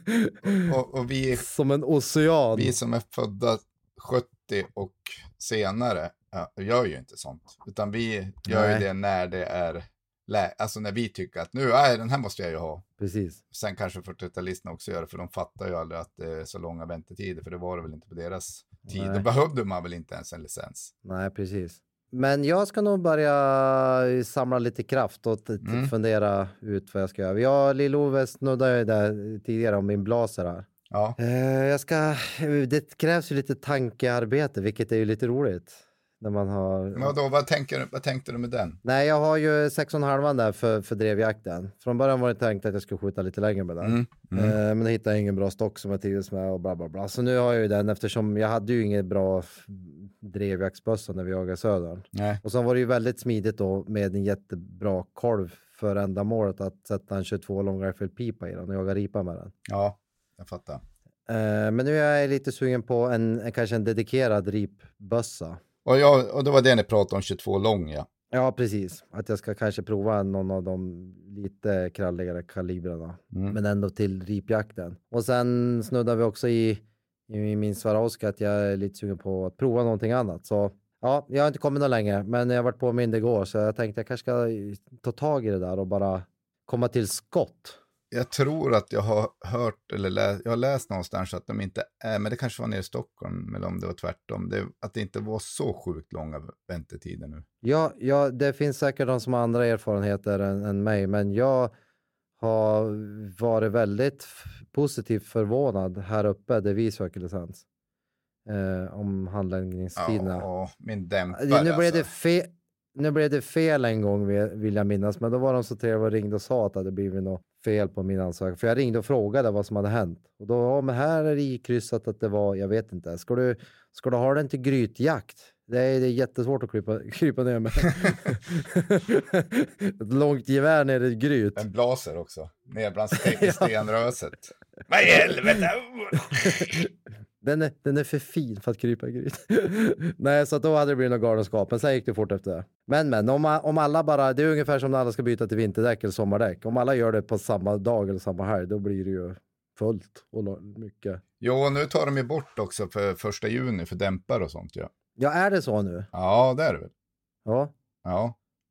och, och vi, som en ocean. Vi som är födda sjuttio och senare ja, gör ju inte sånt. Utan vi gör Nej. ju det när det är lä- alltså när vi tycker att nu, nej, den här måste jag ju ha. Precis. Sen kanske fyrtiotalisterna också gör det, för de fattar ju aldrig att det är så långa väntetider, för det var det väl inte på deras tid. Nej. Då behövde man väl inte ens en licens. Nej, precis. Men jag ska nog börja samla lite kraft och t- Mm. fundera ut vad jag ska göra. Jag, Lill-Ove snuddade ju där tidigare om min blaser här. Ja. Eh, jag ska, det krävs ju lite tankearbete, vilket är ju lite roligt. När man har... Men då, vad, tänker, vad tänkte du med den? Nej, jag har ju sex och en halvan där för, för drevjakten. Från början var det tänkt att jag skulle skjuta lite längre med den. Mm. Mm. Eh, men jag hittade ingen bra stock som jag trivdes med och bla bla bla. Så nu har jag ju den, eftersom jag hade ju ingen bra drevjaktsbössa när vi jagade södern. Nej. Och så var det ju väldigt smidigt då med en jättebra kolv för ändamålet att sätta en tjugotvå lång riffelpipa i den och jaga ripa med den. Ja, jag fattar. Eh, men nu är jag lite sugen på en, en kanske en dedikerad ripbössa. Och, jag, och det var det ni pratade om, tjugotvå lång, ja. Ja, precis. Att jag ska kanske prova någon av de lite kralligare kalibrarna. Mm. Men ändå till ripjakten. Och sen snuddar vi också i, i min Swarovski att jag är lite sugen på att prova någonting annat. Så ja, jag har inte kommit någon längre. Men jag har varit påmind igår, så jag tänkte jag kanske ska ta tag i det där och bara komma till skott. Jag tror att jag har hört eller lä- jag har läst någonstans att de inte är, men det kanske var nere i Stockholm eller om det var tvärtom, det, att det inte var så sjukt långa väntetider nu. Ja, ja, det finns säkert de som har andra erfarenheter än, än mig, men jag har varit väldigt f- positivt förvånad här uppe där vi söker licens. Eh, om handläggningstiderna. Ja, min dämpare. nu, blev alltså. det fe- nu blev det fel en gång vill vill jag minnas, men då var de så trevliga och ringde och sa att det hade blivit något fel på min ansökan. För jag ringde och frågade vad som hade hänt. Och då, ja men här är det ikryssat att det var, jag vet inte. Ska du, ska du ha den till grytjakt? Det är, det är jättesvårt att krypa, krypa ner med. Ett långt gevär ner i gryt. En blaser också. Ner bland sten, stenröset. Vad i helvete! Den är, den är för fin för att krypa i gryt. Nej, så att då hade det blivit någon galenskap. Men sen gick det fort efter det. Men, men om, om alla bara, det är ungefär som när alla ska byta till vinterdäck eller sommardäck. Om alla gör det på samma dag eller samma helg, då blir det ju fullt och lo- mycket. Jo, nu tar de ju bort också för första juni för dämpare och sånt, ja. Ja, är det så nu? Ja, det är det väl. Ja. Ja.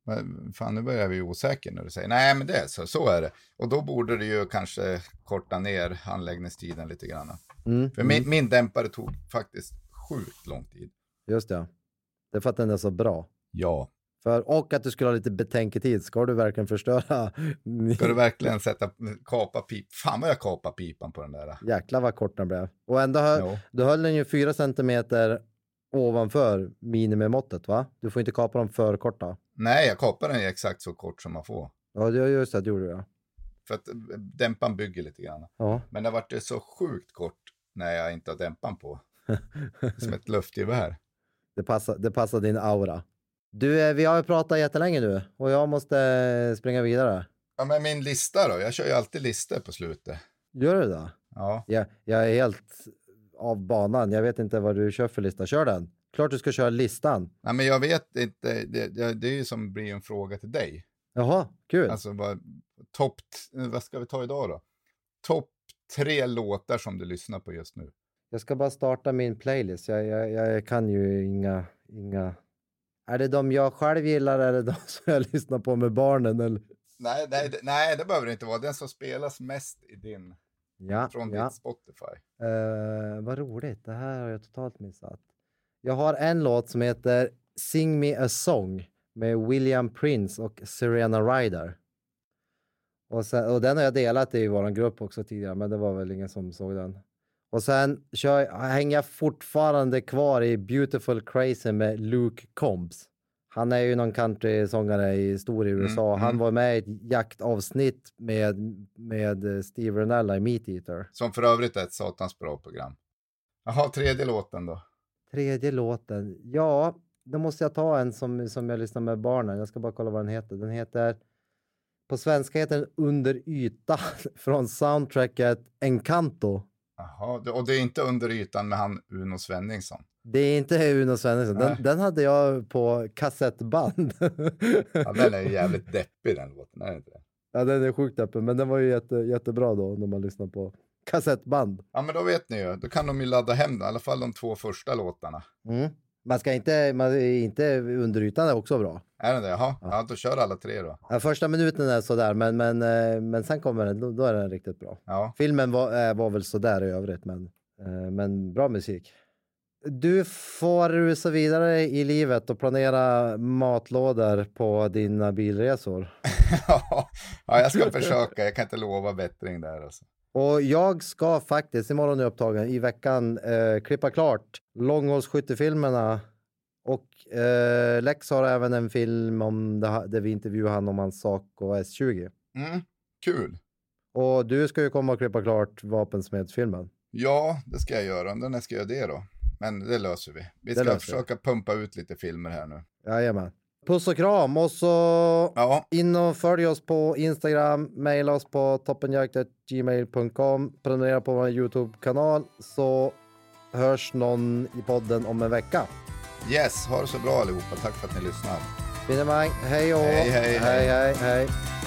Men fan, nu börjar vi ju osäker när du säger nej, men det är så, så är det. Och då borde du ju kanske korta ner handläggningstiden lite grann. Mm. För min, min dämpare tog faktiskt sjukt lång tid. Just det. Det är för att den är så bra. Ja. För, och att du skulle ha lite betänketid. Ska du verkligen förstöra? Ska du verkligen sätta, kapa pip? Fan vad jag kapar pipan på den där. Jäklar vad kort den blev. Och ändå höll, du höll den ju fyra centimeter ovanför minimimåttet, va? Du får inte kapa dem för korta. Nej, jag kapar den ju exakt så kort som man får. Ja, det just det, det gjorde jag. För att dämpan bygger lite grann. Ja. Men det har varit så sjukt kort när jag inte har dämpan på. Som ett luftgevär. Det passar, det passar din aura. Du, vi har ju pratat jättelänge nu och jag måste springa vidare. Ja, men min lista då? Jag kör ju alltid listor på slutet. Gör du det? Ja. Jag, jag är helt av banan. Jag vet inte vad du kör för lista. Kör den. Klart du ska köra listan. Nej, men jag vet inte. Det, det, det är ju som blir en fråga till dig. Jaha, kul. Alltså, vad, topp, vad ska vi ta idag då? Topp tre låtar som du lyssnar på just nu. Jag ska bara starta min playlist. Jag, jag, jag kan ju inga, inga... Är det de jag själv gillar eller de som jag lyssnar på med barnen? Eller? Nej, nej, det, nej, det behöver det inte vara. Den som spelas mest i din... Ja, från ja. ditt Spotify. Uh, vad roligt. Det här har jag totalt missat. Jag har en låt som heter Sing Me A Song med William Prince och Serena Ryder. Och, sen, och den har jag delat i vår grupp också tidigare, men det var väl ingen som såg den. Och sen kör, hänger jag fortfarande kvar i Beautiful Crazy med Luke Combs. Han är ju någon country-sångare i stor i U S A. Mm, Han mm. var med i ett jaktavsnitt med, med Steve Rinella i Meat Eater. Som för övrigt är ett satans bra program. Jaha, tredje låten då. Tredje låten. Ja, då måste jag ta en som, som jag lyssnar med barnen. Jag ska bara kolla vad den heter. Den heter... På svenska heter den Under ytan från soundtracket Encanto. Jaha, och det är inte Under ytan med han Uno Svenningsson. Det är inte Uno Svenningsson. Den, den hade jag på kassettband. Ja, den är ju jävligt deppig den låten, är det inte det? Ja, den är sjukt deppig, men den var ju jätte, jättebra då när man lyssnar på kassettband. Ja, men då vet ni ju. Då kan de ju ladda hem den, i alla fall de två första låtarna. Mm. Man ska inte, man är inte Under ytan är också bra. Är det det? Jaha, Ja. ja, då kör alla tre då. Ja, första minuten är sådär, men, men, men sen kommer den, då, då är den riktigt bra. Ja. Filmen var, var väl sådär i övrigt, men, men bra musik. Du får rusa vidare i livet och planera matlådor på dina bilresor. Ja, jag ska försöka. Jag kan inte lova bättring där alltså. Och jag ska faktiskt, imorgon är upptagen, i veckan eh, klippa klart långhållsskyttefilmerna. Och eh, Lex har även en film om det, där vi intervjuar han om hans sak och S tjugo. Mm, kul. Och du ska ju komma och klippa klart Vapensmedsfilmen. Ja, det ska jag göra. När ska jag göra det då? Men det löser vi. Vi Det ska löser försöka pumpa ut lite filmer här nu. Jajamän. Puss och kram. Och så Ja. in och följ oss på Instagram. Maila oss på toppenjakt at gmail punkt com. Prenumerera på vår YouTube-kanal. Så hörs någon i podden om en vecka. Yes, ha det så bra allihopa. Tack för att ni lyssnar. Finemang. Hej och Hej, hej, hej. hej, hej, hej.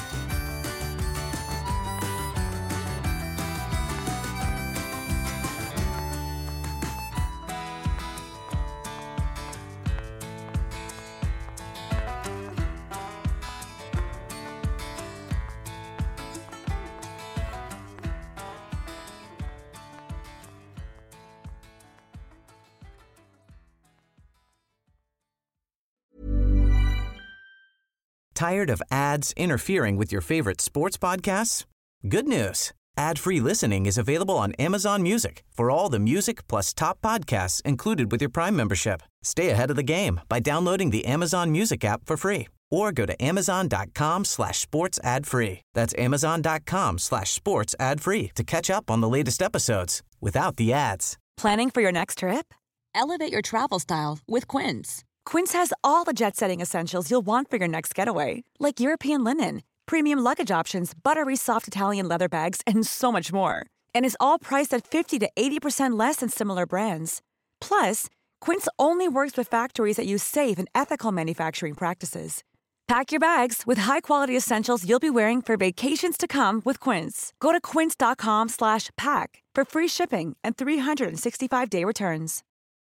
Tired of ads interfering with your favorite sports podcasts? Good news. Ad-free listening is available on Amazon Music for all the music plus top podcasts included with your Prime membership. Stay ahead of the game by downloading the Amazon Music app for free or go to amazon.com slash sports ad free. That's amazon.com slash sports ad free to catch up on the latest episodes without the ads. Planning for your next trip? Elevate your travel style with Quince. Quince has all the jet-setting essentials you'll want for your next getaway, like European linen, premium luggage options, buttery soft Italian leather bags, and so much more. And is all priced at fifty to eighty percent less than similar brands. Plus, Quince only works with factories that use safe and ethical manufacturing practices. Pack your bags with high-quality essentials you'll be wearing for vacations to come with Quince. Go to quince.com slash pack for free shipping and three sixty-five day returns.